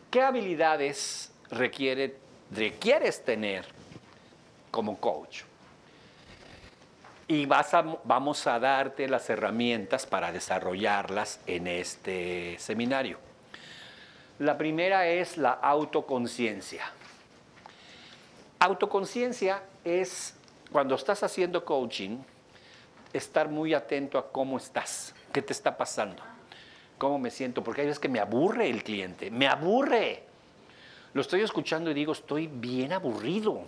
¿Qué habilidades requieres tener como coach? Y vamos a darte las herramientas para desarrollarlas en este seminario. La primera es la autoconciencia. Autoconciencia es, cuando estás haciendo coaching, estar muy atento a cómo estás, qué te está pasando, cómo me siento, porque hay veces que me aburre el cliente, me aburre. Lo estoy escuchando y digo, estoy bien aburrido.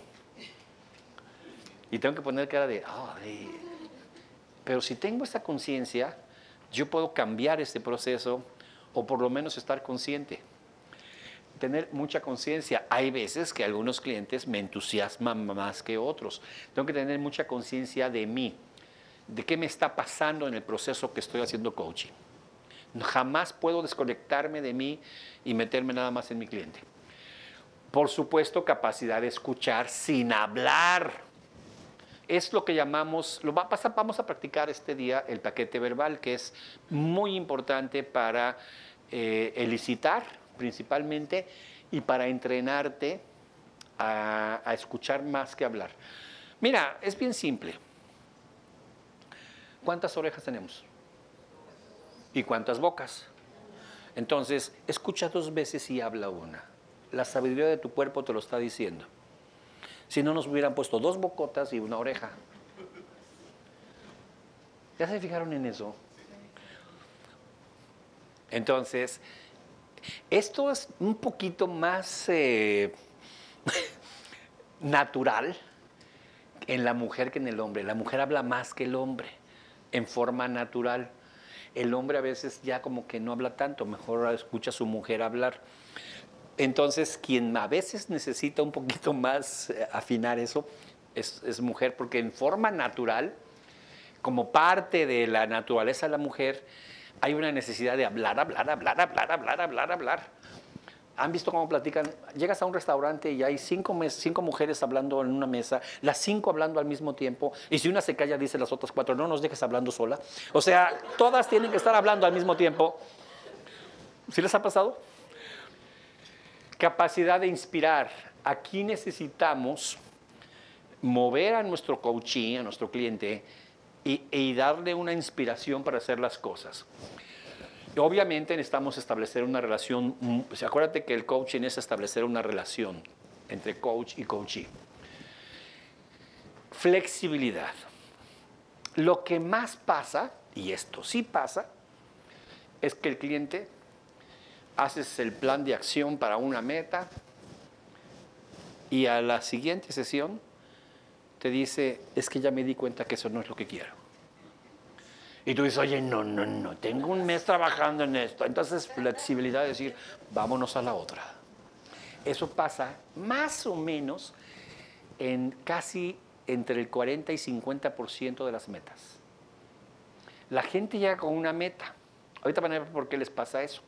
Y tengo que poner cara de, ay. Pero si tengo esa conciencia, yo puedo cambiar este proceso o por lo menos estar consciente. Tener mucha conciencia. Hay veces que algunos clientes me entusiasman más que otros. Tengo que tener mucha conciencia de mí, de qué me está pasando en el proceso que estoy haciendo coaching. Jamás puedo desconectarme de mí y meterme nada más en mi cliente. Por supuesto, capacidad de escuchar sin hablar. Es lo que llamamos, vamos a practicar este día el paquete verbal, que es muy importante para elicitar principalmente y para entrenarte a escuchar más que hablar. Mira, es bien simple. ¿Cuántas orejas tenemos? ¿Y cuántas bocas? Entonces, escucha 2 veces y habla una. La sabiduría de tu cuerpo te lo está diciendo. Si no, nos hubieran puesto 2 bocotas y una oreja. ¿Ya se fijaron en eso? Entonces, esto es un poquito más natural en la mujer que en el hombre. La mujer habla más que el hombre, en forma natural. El hombre a veces ya como que no habla tanto, mejor escucha a su mujer hablar. Entonces, quien a veces necesita un poquito más afinar eso es mujer, porque en forma natural, como parte de la naturaleza de la mujer, hay una necesidad de hablar. ¿Han visto cómo platican? Llegas a un restaurante y hay 5 mujeres hablando en una mesa, las 5 hablando al mismo tiempo, y si una se calla, dice las otras 4, no nos dejes hablando sola. O sea, todas tienen que estar hablando al mismo tiempo. ¿Sí les ha pasado? Capacidad de inspirar. Aquí necesitamos mover a nuestro coachee, a nuestro cliente, y darle una inspiración para hacer las cosas. Obviamente necesitamos establecer una relación. Acuérdate que el coaching es establecer una relación entre coach y coachee. Flexibilidad. Lo que más pasa, y esto sí pasa, es que el cliente haces el plan de acción para una meta y a la siguiente sesión te dice, es que ya me di cuenta que eso no es lo que quiero. Y tú dices, oye, no, tengo un mes trabajando en esto. Entonces, flexibilidad, decir, vámonos a la otra. Eso pasa más o menos en casi entre el 40 y 50% de las metas. La gente llega con una meta. Ahorita van a ver por qué les pasa eso.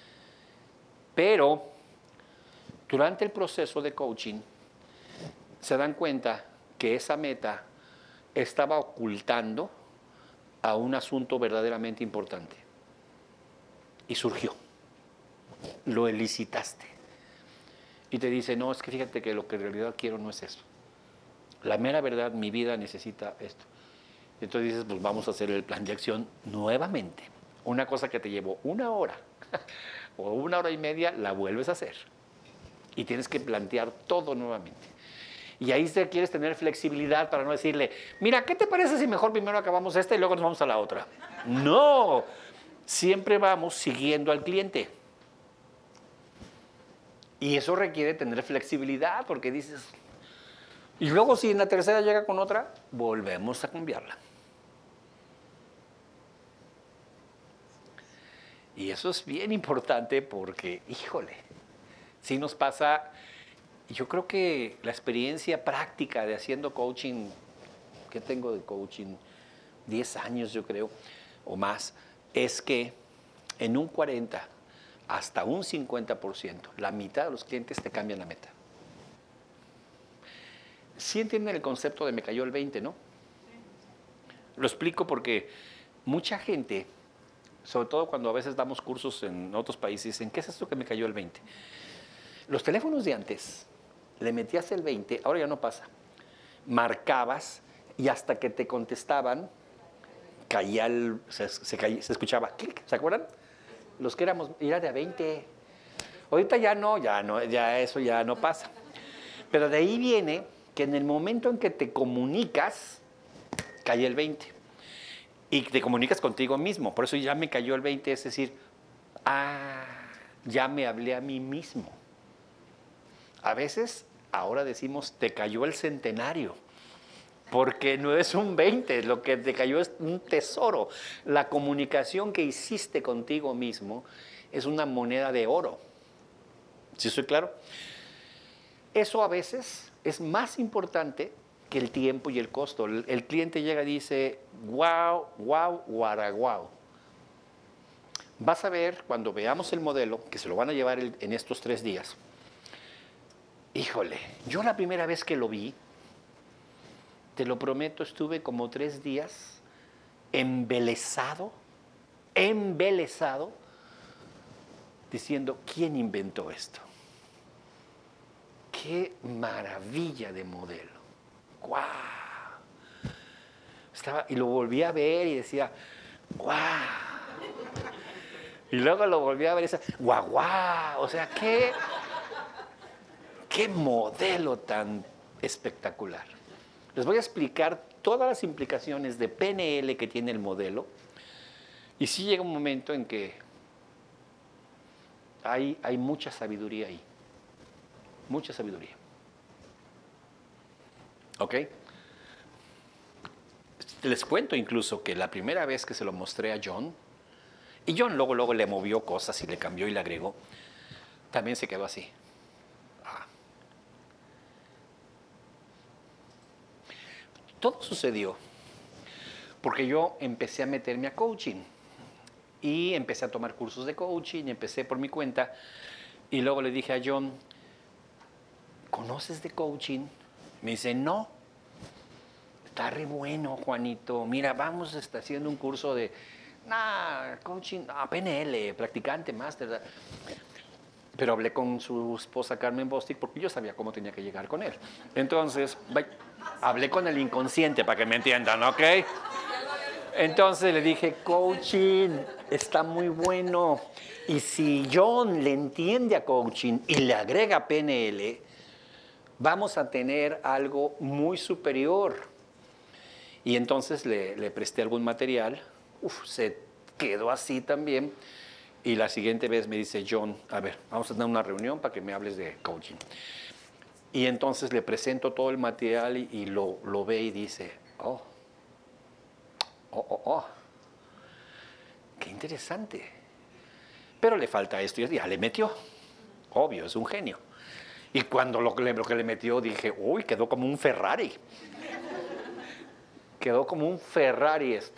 Pero durante el proceso de coaching se dan cuenta que esa meta estaba ocultando a un asunto verdaderamente importante. Y surgió. Lo elicitaste. Y te dice, no, es que fíjate que lo que en realidad quiero no es eso. La mera verdad, mi vida necesita esto. Y entonces dices, pues vamos a hacer el plan de acción nuevamente. Una cosa que te llevó 1 hora o 1 hora y media, la vuelves a hacer. Y tienes que plantear todo nuevamente. Y ahí quieres tener flexibilidad para no decirle, mira, ¿qué te parece si mejor primero acabamos esta y luego nos vamos a la otra? No, siempre vamos siguiendo al cliente. Y eso requiere tener flexibilidad porque dices, y luego si en la tercera llega con otra, volvemos a cambiarla. Y eso es bien importante porque, híjole, sí nos pasa. Yo creo que la experiencia práctica de haciendo coaching, que tengo de coaching 10 años yo creo, o más, es que en un 40 hasta un 50%, la mitad de los clientes te cambian la meta. Sí entienden el concepto de me cayó el 20, ¿no? Lo explico porque mucha gente, sobre todo cuando a veces damos cursos en otros países, dicen, ¿qué es esto que me cayó el 20? Los teléfonos de antes, le metías el 20, ahora ya no pasa. Marcabas y hasta que te contestaban, caía se escuchaba clic, ¿se acuerdan? Los que éramos, era de a 20. Ahorita ya no, ya eso ya no pasa. Pero de ahí viene que en el momento en que te comunicas, cae el 20. Y te comunicas contigo mismo. Por eso ya me cayó el 20, es decir, ya me hablé a mí mismo. A veces, ahora decimos, te cayó el centenario. Porque no es un 20, lo que te cayó es un tesoro. La comunicación que hiciste contigo mismo es una moneda de oro. ¿Sí estoy claro? Eso a veces es más importante que el tiempo y el costo. El cliente llega y dice, wow, wow, guaraguau. Vas a ver, cuando veamos el modelo, que se lo van a llevar en estos 3 días, híjole, yo la primera vez que lo vi, te lo prometo, estuve como 3 días embelesado, diciendo, ¿quién inventó esto? ¡Qué maravilla de modelo! ¡Guau! Y lo volví a ver y decía, ¡guau! Y luego lo volví a ver y decía, ¡guau, guau! O sea, qué modelo tan espectacular. Les voy a explicar todas las implicaciones de PNL que tiene el modelo. Y sí llega un momento en que hay mucha sabiduría ahí. Mucha sabiduría. ¿Ok? Les cuento incluso que la primera vez que se lo mostré a John, y John luego le movió cosas y le cambió y le agregó, también se quedó así. Todo sucedió porque yo empecé a meterme a coaching y empecé a tomar cursos de coaching, empecé por mi cuenta y luego le dije a John, ¿conoces de coaching? Me dice, no. Está re bueno, Juanito. Mira, vamos haciendo un curso de coaching, PNL, practicante, máster. Pero hablé con su esposa Carmen Bostic porque yo sabía cómo tenía que llegar con él. Entonces, hablé con el inconsciente para que me entiendan, ¿ok? Entonces le dije, coaching, está muy bueno. Y si John le entiende a coaching y le agrega PNL, vamos a tener algo muy superior. Y entonces le presté algún material. Se quedó así también. Y la siguiente vez me dice, John, a ver, vamos a tener una reunión para que me hables de coaching. Y entonces le presento todo el material y lo ve y dice, qué interesante. Pero le falta esto y ya le metió. Obvio, es un genio. Y cuando lo que le metió dije, uy, quedó como un Ferrari. Quedó como un Ferrari esto.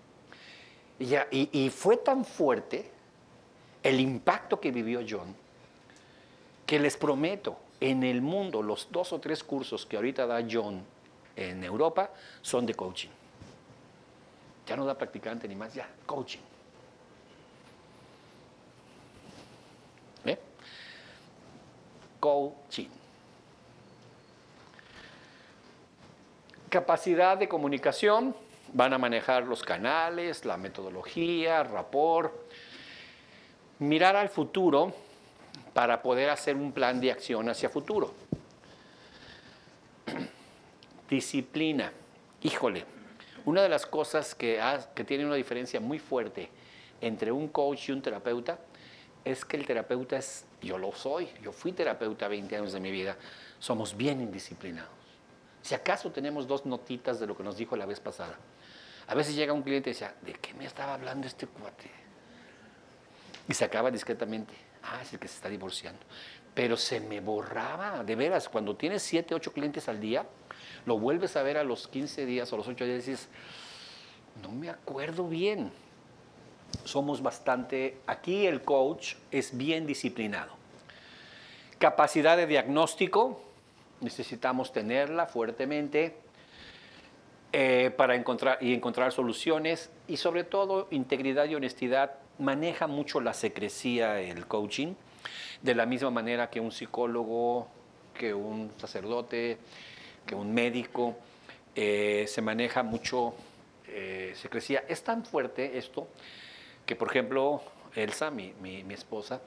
Y fue tan fuerte el impacto que vivió John, que les prometo, en el mundo, los 2 o 3 cursos que ahorita da John en Europa son de coaching. Ya no da practicante ni más, ya, coaching. ¿Eh? Coaching. Capacidad de comunicación, van a manejar los canales, la metodología, rapport. Mirar al futuro para poder hacer un plan de acción hacia futuro. Disciplina. Híjole, una de las cosas que tiene una diferencia muy fuerte entre un coach y un terapeuta es que el terapeuta yo fui terapeuta 20 años de mi vida, somos bien indisciplinados. Si acaso tenemos 2 notitas de lo que nos dijo la vez pasada. A veces llega un cliente y dice, ¿de qué me estaba hablando este cuate? Y se acaba discretamente, es el que se está divorciando. Pero se me borraba, de veras, cuando tienes 7, 8 clientes al día, lo vuelves a ver a los 15 días o los 8 días y dices, no me acuerdo bien. Somos aquí el coach es bien disciplinado. Capacidad de diagnóstico, necesitamos tenerla fuertemente para encontrar soluciones y sobre todo integridad y honestidad. Maneja mucho la secrecía el coaching. De la misma manera que un psicólogo, que un sacerdote, que un médico, se maneja mucho secrecía. Es tan fuerte esto que, por ejemplo, Elsa, mi esposa,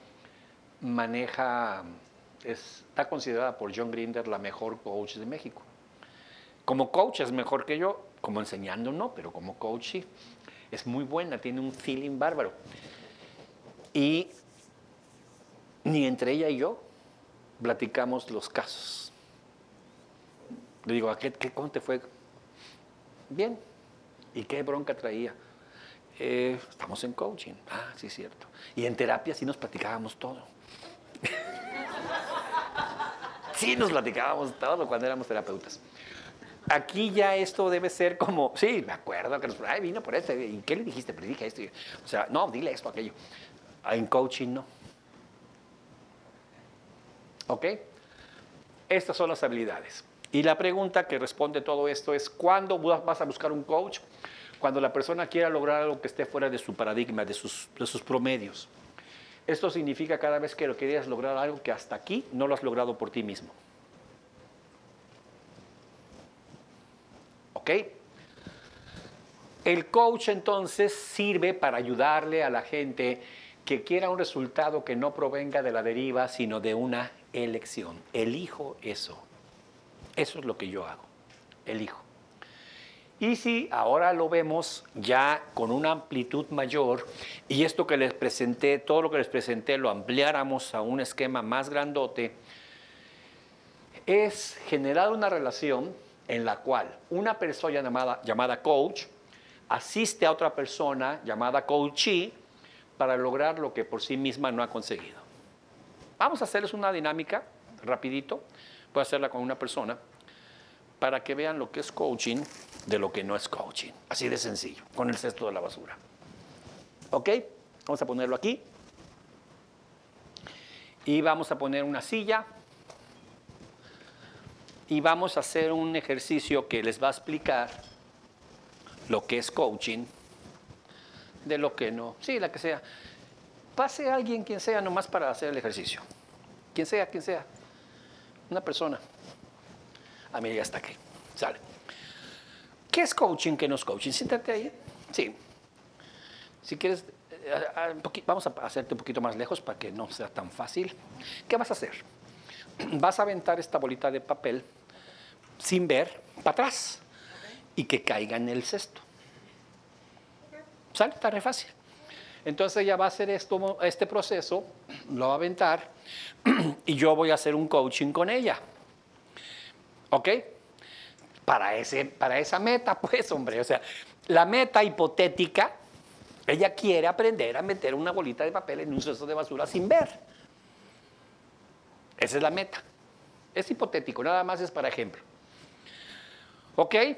está considerada por John Grinder la mejor coach de México. Como coach es mejor que yo, como enseñando no, pero como coach sí. Es muy buena, tiene un feeling bárbaro. Y ni entre ella y yo platicamos los casos. Le digo, ¿cómo te fue? Bien. ¿Y qué bronca traía? Estamos en coaching. Ah, sí, es cierto. Y en terapia sí nos platicábamos todo. Sí nos platicábamos todo cuando éramos terapeutas. Aquí ya esto debe ser como, sí, me acuerdo que vino por esto, ¿y qué le dijiste? Pero dije esto. O sea, no, dile esto, aquello. En coaching no. ¿Ok? Estas son las habilidades. Y la pregunta que responde todo esto es, ¿cuándo vas a buscar un coach? Cuando la persona quiera lograr algo que esté fuera de su paradigma, de sus promedios. Esto significa cada vez que lo querías lograr algo que hasta aquí no lo has logrado por ti mismo. ¿Ok? El coach entonces sirve para ayudarle a la gente que quiera un resultado que no provenga de la deriva, sino de una elección. Elijo eso. Eso es lo que yo hago. Elijo. Y si ahora lo vemos ya con una amplitud mayor, y esto que les presenté, todo lo que les presenté, lo ampliáramos a un esquema más grandote, es generar una relación en la cual una persona llamada coach asiste a otra persona llamada coachee para lograr lo que por sí misma no ha conseguido. Vamos a hacerles una dinámica rapidito. Voy a hacerla con una persona para que vean lo que es coaching de lo que no es coaching. Así de sencillo, con el cesto de la basura. ¿Ok? Vamos a ponerlo aquí. Y vamos a poner una silla. Y vamos a hacer un ejercicio que les va a explicar lo que es coaching, de lo que no. Sí, la que sea. Pase a alguien, quien sea, nomás para hacer el ejercicio. Quien sea, quien sea. Una persona. A mí ya está aquí. Sale. ¿Qué es coaching? ¿Qué no es coaching? Siéntate ahí. Sí. Si quieres, vamos a hacerte un poquito más lejos para que no sea tan fácil. ¿Qué vas a hacer? Vas a aventar esta bolita de papel sin ver para atrás y que caiga en el cesto. ¿Sale? Está re fácil. Entonces ella va a hacer este proceso, lo va a aventar y yo voy a hacer un coaching con ella. ¿Ok? Para esa meta, pues, hombre. O sea, la meta hipotética, ella quiere aprender a meter una bolita de papel en un cesto de basura sin ver. Esa es la meta. Es hipotético, nada más es para ejemplo. ¿Ok? Sí.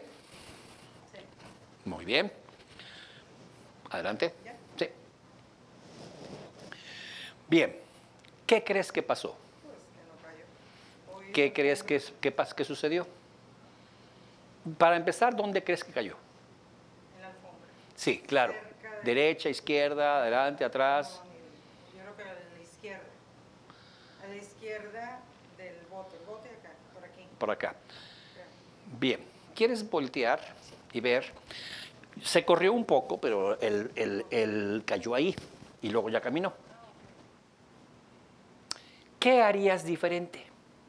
Muy bien. Adelante. Sí. Bien. ¿Qué crees que pasó? Pues que no cayó. ¿Qué crees que sucedió? Para empezar, ¿dónde crees que cayó? En la alfombra. Sí, claro. Derecha, izquierda, adelante, atrás. No, yo creo que a la izquierda. A la izquierda del bote. El bote acá, por aquí. Por acá. Bien. ¿Quieres voltear y ver? Se corrió un poco, pero él cayó ahí y luego ya caminó. ¿Qué harías diferente?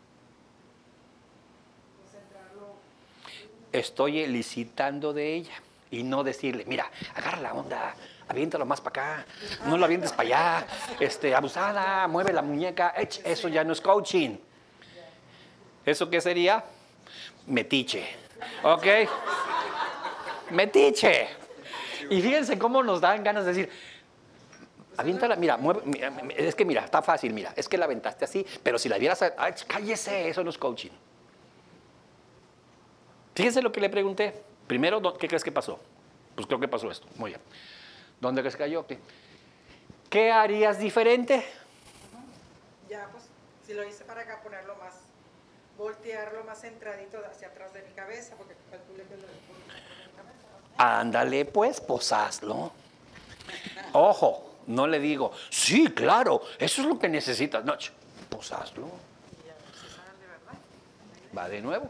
Estoy licitando de ella y no decirle, mira, agarra la onda, aviéntalo más para acá, no lo avientes para allá, abusada, mueve la muñeca. Eso ya no es coaching. ¿Eso qué sería? Metiche. ¿Ok? Metiche. Y fíjense cómo nos dan ganas de decir, aviéntala, mira, es que mira, está fácil, mira, es que la aventaste así, pero si la vieras, cállese, eso no es coaching. Fíjense lo que le pregunté. Primero, ¿qué crees que pasó? Pues creo que pasó esto. Muy bien. ¿Dónde crees que cayó? ¿Qué harías diferente? Ya, pues, si lo hice para acá, ponerlo más, voltearlo más centradito hacia atrás de mi cabeza, porque calculé que lo mi cabeza, ¿no? Ándale, pues hazlo. Ojo, No le digo, sí, claro, eso es lo que necesitas. No, pues hazlo. Y a ver si sale, ¿verdad? Va de nuevo.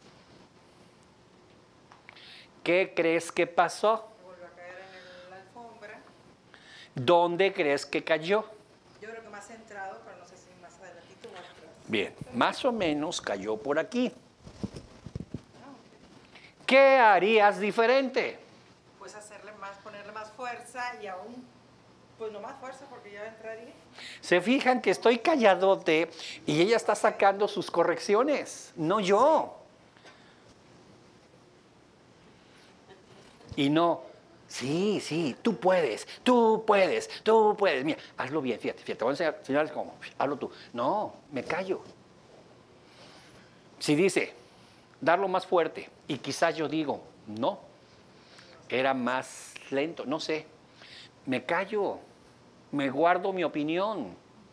¿Qué crees que pasó? Vuelve a caer en la alfombra. ¿Dónde crees que cayó? Yo creo que más centrado, pero no sé si más adelantito o atrás. Bien, más o menos cayó por aquí. Ah, ok. ¿Qué harías diferente? Pues hacerle más, ponerle más fuerza y aún, pues no más fuerza porque ya entraría. Se fijan que estoy calladote y ella está sacando sus correcciones, no yo. Y no, sí, sí, tú puedes, tú puedes, tú puedes. Mira, hazlo bien, fíjate, fíjate, te voy a enseñar cómo, hazlo tú. No, me callo. Si dice, darlo más fuerte, y quizás yo digo, no, era más lento, no sé, me callo, me guardo mi opinión.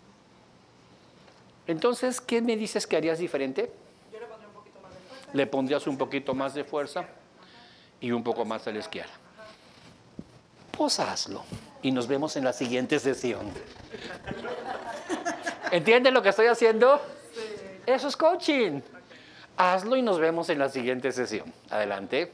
Entonces, ¿qué me dices que harías diferente? Yo le pondría un poquito más de fuerza. Le pondrías un poquito más de fuerza y un poco más a la izquierda. Pues hazlo. Y nos vemos en la siguiente sesión. ¿Entienden lo que estoy haciendo? Sí. Eso es coaching. Hazlo y nos vemos en la siguiente sesión. Adelante.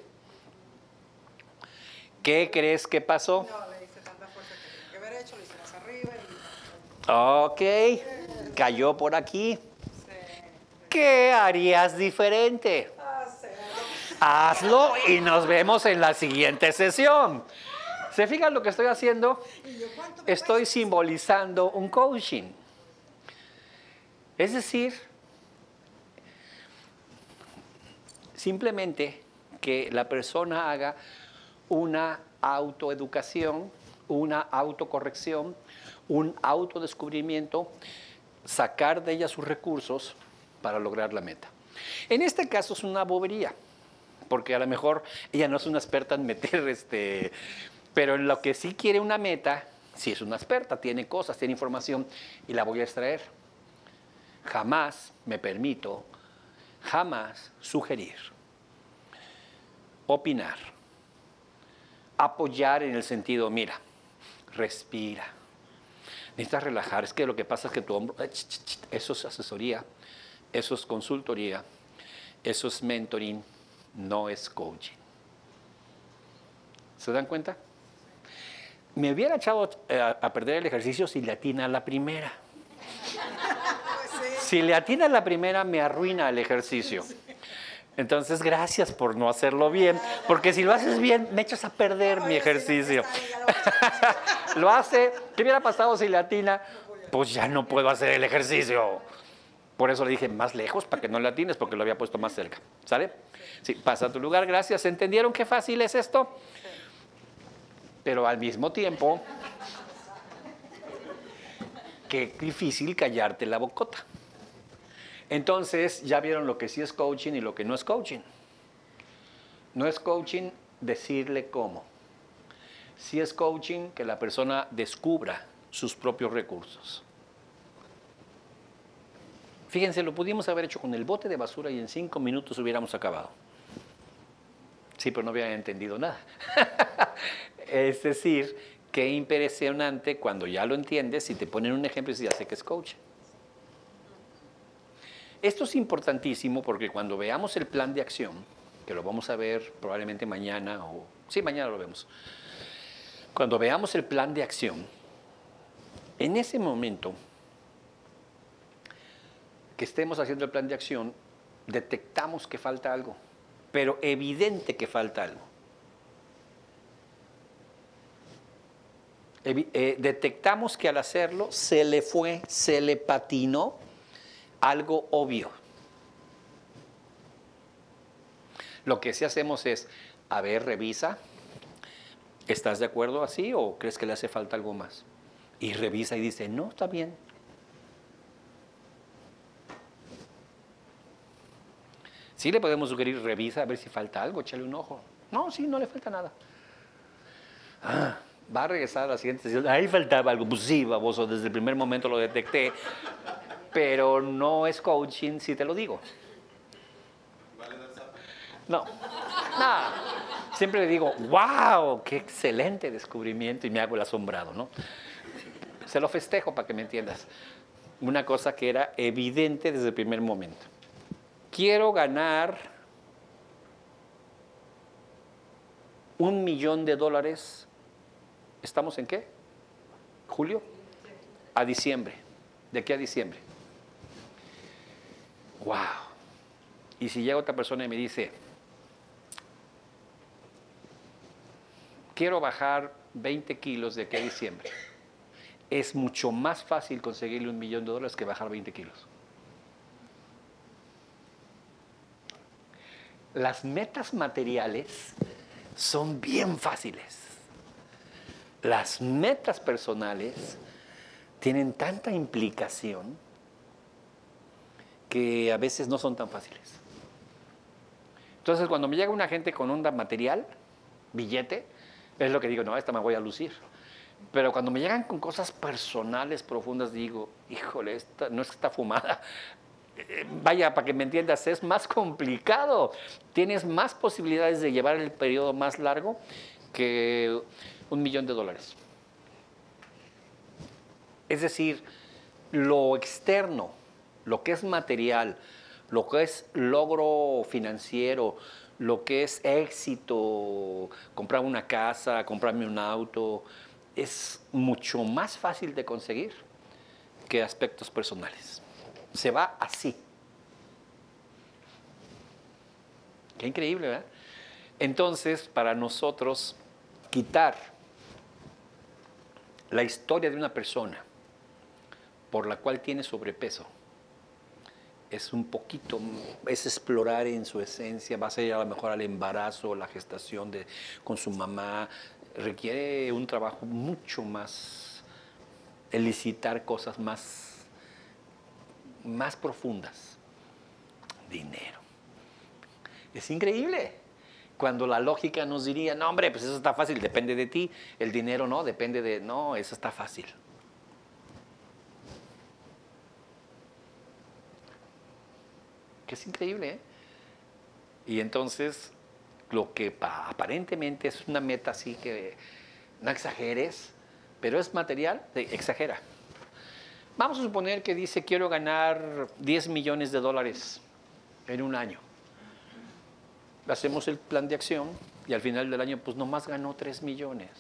¿Qué crees que pasó? No le hice tanta fuerza que tenía que haber hecho, lo hice más arriba y... Ok. Cayó por aquí. Sí. ¿Qué harías diferente? Hacerlo. Hazlo y nos vemos en la siguiente sesión. ¿Se fijan lo que estoy haciendo? ¿Y yo cuánto me Estoy cuesta? simbolizando un coaching. Es decir, simplemente que la persona haga una autoeducación, una autocorrección, un autodescubrimiento, sacar de ella sus recursos para lograr la meta. En este caso es una bobería, porque a lo mejor ella no es una experta en meter pero en lo que sí quiere una meta, sí es una experta, tiene cosas, tiene información y la voy a extraer. Jamás me permito, jamás sugerir, opinar, apoyar en el sentido, mira, respira, necesitas relajar, es que lo que pasa es que tu hombro, eso es asesoría, eso es consultoría, eso es mentoring, no es coaching. ¿Se dan cuenta? Me hubiera echado a perder el ejercicio si le atina a la primera. Pues sí. Si le atina a la primera, me arruina el ejercicio. Entonces, gracias por no hacerlo bien, porque si lo haces bien, me echas a perder mi ejercicio. Lo hace, ¿qué hubiera pasado si le atina? Pues ya no puedo hacer el ejercicio. Por eso le dije más lejos, para que no le atines, porque lo había puesto más cerca. ¿Sale? Sí, pasa a tu lugar, gracias. ¿Entendieron qué fácil es esto? Pero al mismo tiempo, qué difícil callarte la bocota. Entonces, ya vieron lo que sí es coaching y lo que no es coaching. No es coaching decirle cómo. Sí es coaching que la persona descubra sus propios recursos. Fíjense, lo pudimos haber hecho con el bote de basura y en 5 minutos hubiéramos acabado. Sí, pero no habían entendido nada. Es decir, qué impresionante cuando ya lo entiendes y te ponen un ejemplo y dices, ya sé que es coaching. Esto es importantísimo porque cuando veamos el plan de acción, que lo vamos a ver probablemente mañana o... Sí, mañana lo vemos. Cuando veamos el plan de acción, en ese momento que estemos haciendo el plan de acción, detectamos que falta algo, pero evidente que falta algo. Detectamos que al hacerlo se le fue, se le patinó algo obvio. Lo que sí hacemos es, a ver, revisa, ¿estás de acuerdo así o crees que le hace falta algo más? Y revisa y dice, no, está bien. Sí le podemos sugerir, revisa a ver si falta algo, échale un ojo. No, sí, no le falta nada. Va a regresar a la siguiente sesión. Ahí faltaba algo. Pues sí, baboso, desde el primer momento lo detecté. Pero no es coaching si te lo digo. No, nada. Siempre le digo, wow, qué excelente descubrimiento y me hago el asombrado, ¿no? Se lo festejo para que me entiendas. Una cosa que era evidente desde el primer momento. Quiero ganar $1,000,000. ¿Estamos en qué? ¿Julio? A diciembre. ¿De qué a diciembre? ¡Wow! Y si llega otra persona y me dice, quiero bajar 20 kilos de aquí a diciembre, es mucho más fácil conseguirle $1,000,000 que bajar 20 kilos. Las metas materiales son bien fáciles. Las metas personales tienen tanta implicación que a veces no son tan fáciles. Entonces, cuando me llega una gente con onda material, billete, es lo que digo, no, esta me voy a lucir. Pero cuando me llegan con cosas personales profundas, digo, híjole, esta no es que está fumada. Vaya, para que me entiendas, es más complicado. Tienes más posibilidades de llevar el periodo más largo que $1,000,000. Es decir, lo externo, lo que es material, lo que es logro financiero, lo que es éxito, comprar una casa, comprarme un auto, es mucho más fácil de conseguir que aspectos personales. Se va así. Qué increíble, ¿verdad? Entonces, para nosotros, quitar la historia de una persona por la cual tiene sobrepeso es un poquito, es explorar en su esencia, va a ser a lo mejor al embarazo, la gestación con su mamá, requiere un trabajo mucho más, elicitar cosas más profundas. Dinero. Es increíble. Cuando la lógica nos diría, no hombre, pues eso está fácil, depende de ti. El dinero no, depende de, no, eso está fácil. Que es increíble, ¿eh? Y entonces, lo que aparentemente es una meta así que no exageres, pero es material, exagera. Vamos a suponer que dice, quiero ganar $10,000,000 en un año. Hacemos el plan de acción y al final del año, pues nomás ganó $3,000,000.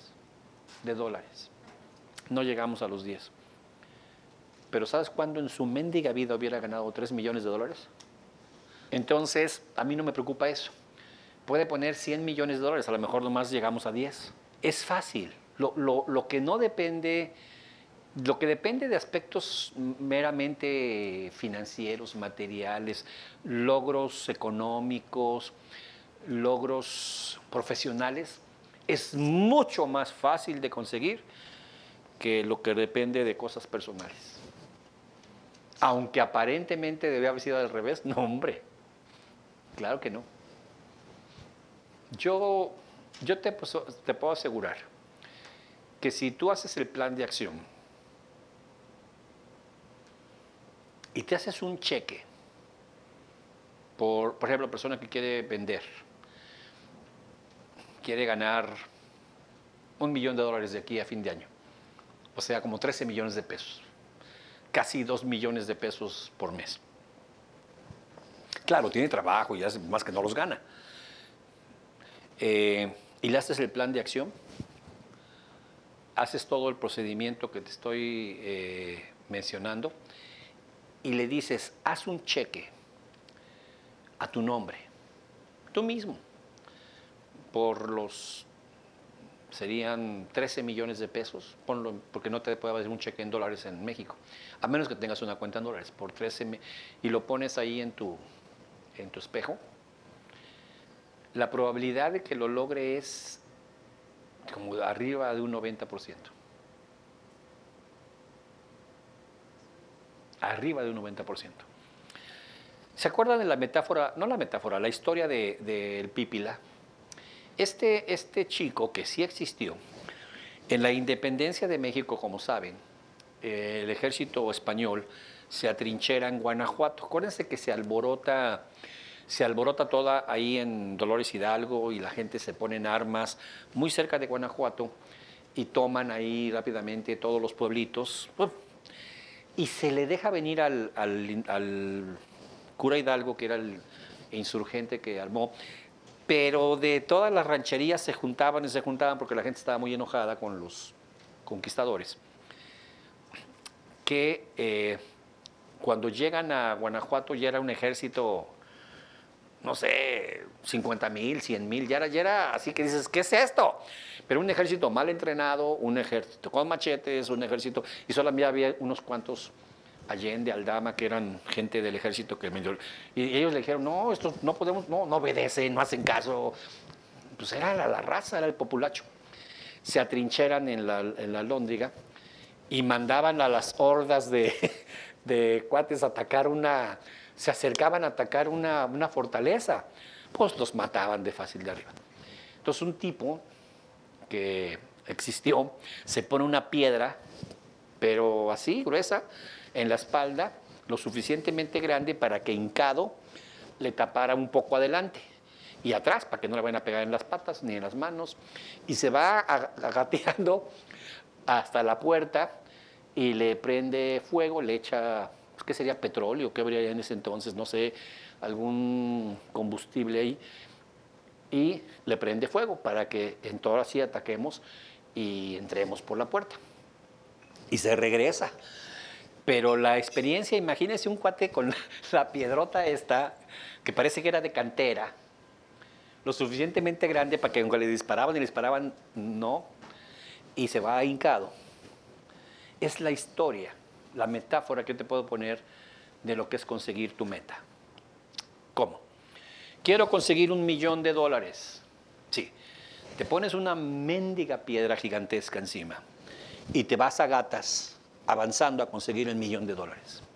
No llegamos a los 10. Pero ¿sabes cuándo en su mendiga vida hubiera ganado $3,000,000? Entonces, a mí no me preocupa eso. Puede poner $100,000,000, a lo mejor nomás llegamos a 10. Es fácil. Lo que no depende, lo que depende de aspectos meramente financieros, materiales, logros económicos, logros profesionales, es mucho más fácil de conseguir que lo que depende de cosas personales. Aunque aparentemente debe haber sido al revés, no, hombre. Claro que no. Yo te puedo asegurar que si tú haces el plan de acción y te haces un cheque, por ejemplo, la persona que quiere vender, quiere ganar $1,000,000 de aquí a fin de año, o sea, como 13 millones de pesos, casi 2 millones de pesos por mes. Claro, tiene trabajo y hace más que no los gana. Y le haces el plan de acción, haces todo el procedimiento que te estoy mencionando y le dices, haz un cheque a tu nombre, tú mismo, serían 13 millones de pesos, ponlo, porque no te puede hacer un cheque en dólares en México, a menos que tengas una cuenta en dólares, por 13 y lo pones ahí en tu espejo. La probabilidad de que lo logre es como arriba de un 90%. Arriba de un 90%. ¿Se acuerdan de la metáfora? No la metáfora, la historia del Pípila. Este chico que sí existió, en la independencia de México, como saben, el ejército español se atrinchera en Guanajuato. Acuérdense que se alborota toda ahí en Dolores Hidalgo y la gente se pone en armas muy cerca de Guanajuato y toman ahí rápidamente todos los pueblitos. Y se le deja venir al cura Hidalgo, que era el insurgente que armó, pero de todas las rancherías se juntaban y se juntaban porque la gente estaba muy enojada con los conquistadores, que cuando llegan a Guanajuato ya era un ejército, no sé, 50,000, 100,000, ya era así que dices, ¿qué es esto? Pero un ejército mal entrenado, un ejército con machetes, un ejército, y solamente había unos cuantos Allende, Aldama, que eran gente del ejército y ellos le dijeron, no, esto no podemos, no obedecen, no hacen caso. Pues era la raza, era el populacho. Se atrincheran en la Lóndriga y mandaban a las hordas de cuates a atacar se acercaban a atacar una fortaleza. Pues los mataban de fácil de arriba. Entonces un tipo que existió se pone una piedra, pero así, gruesa, en la espalda, lo suficientemente grande para que hincado le tapara un poco adelante y atrás, para que no le vayan a pegar en las patas ni en las manos, y se va agateando hasta la puerta y le prende fuego, le echa, ¿qué sería? Petróleo, ¿qué habría en ese entonces? No sé, algún combustible ahí, y le prende fuego para que entonces así ataquemos y entremos por la puerta. Y se regresa. Pero la experiencia, imagínense un cuate con la piedrota esta, que parece que era de cantera, lo suficientemente grande para que aunque le disparaban, no, y se va hincado. Es la historia, la metáfora que te puedo poner de lo que es conseguir tu meta. ¿Cómo? Quiero conseguir $1,000,000. Sí, te pones una mendiga piedra gigantesca encima y te vas a gatas avanzando a conseguir el $1,000,000.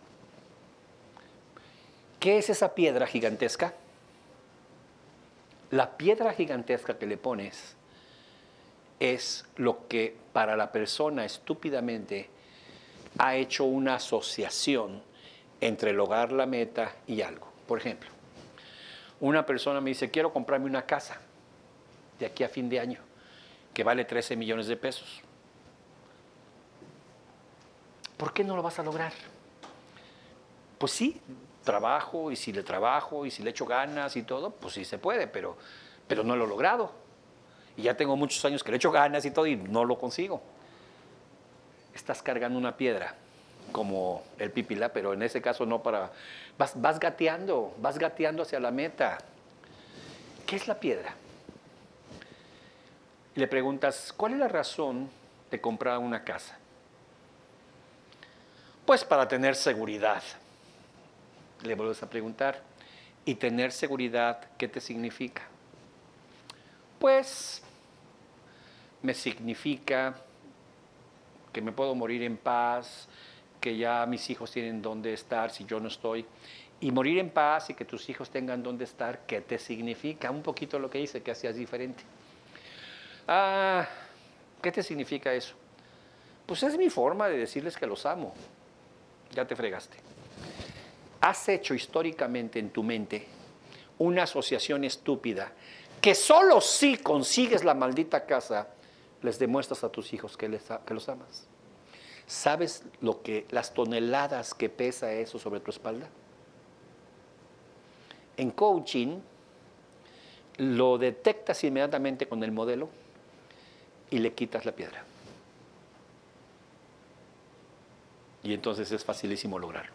¿Qué es esa piedra gigantesca? La piedra gigantesca que le pones es lo que para la persona estúpidamente ha hecho una asociación entre lograr la meta y algo. Por ejemplo, una persona me dice, quiero comprarme una casa de aquí a fin de año que vale 13 millones de pesos. ¿Por qué no lo vas a lograr? Pues sí, trabajo, y si le trabajo, y si le echo ganas y todo, pues sí se puede, pero no lo he logrado. Y ya tengo muchos años que le echo ganas y todo y no lo consigo. Estás cargando una piedra, como el pipila, pero en ese caso no para... Vas gateando hacia la meta. ¿Qué es la piedra? Y le preguntas, ¿cuál es la razón de comprar una casa? Pues para tener seguridad. Le vuelves a preguntar, ¿y tener seguridad qué te significa? Pues me significa que me puedo morir en paz, que ya mis hijos tienen dónde estar si yo no estoy. Y morir en paz y que tus hijos tengan dónde estar, ¿qué te significa? Un poquito lo que hice, que hacías diferente. ¿Qué te significa eso? Pues es mi forma de decirles que los amo. Ya te fregaste. Has hecho históricamente en tu mente una asociación estúpida que solo si consigues la maldita casa les demuestras a tus hijos que los amas. ¿Sabes las toneladas que pesa eso sobre tu espalda? En coaching lo detectas inmediatamente con el modelo y le quitas la piedra. Y entonces es facilísimo lograrlo.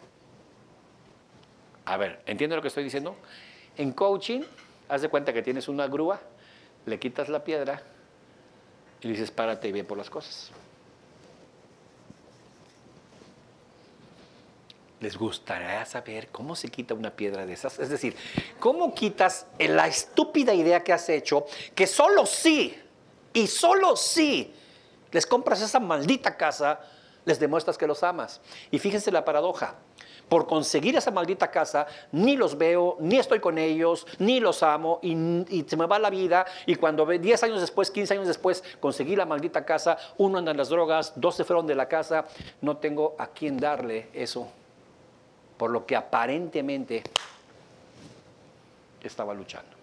A ver, ¿entiendes lo que estoy diciendo? En coaching, haz de cuenta que tienes una grúa, le quitas la piedra y le dices, párate y ve por las cosas. ¿Les gustaría saber cómo se quita una piedra de esas? Es decir, ¿cómo quitas la estúpida idea que has hecho que solo sí, y solo sí, les compras esa maldita casa, les demuestras que los amas? Y fíjense la paradoja. Por conseguir esa maldita casa, ni los veo, ni estoy con ellos, ni los amo, y se me va la vida. Y cuando 10 años después, 15 años después, conseguí la maldita casa, uno anda en las drogas, 2 se fueron de la casa, no tengo a quién darle eso, por lo que aparentemente estaba luchando.